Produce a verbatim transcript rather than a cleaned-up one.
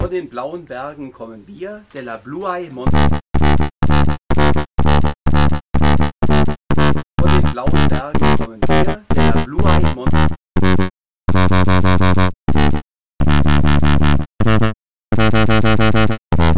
Von den blauen Bergen kommen wir, de la Bluae Monte. Von den blauen Bergen kommen wir, de la Bluae Monte.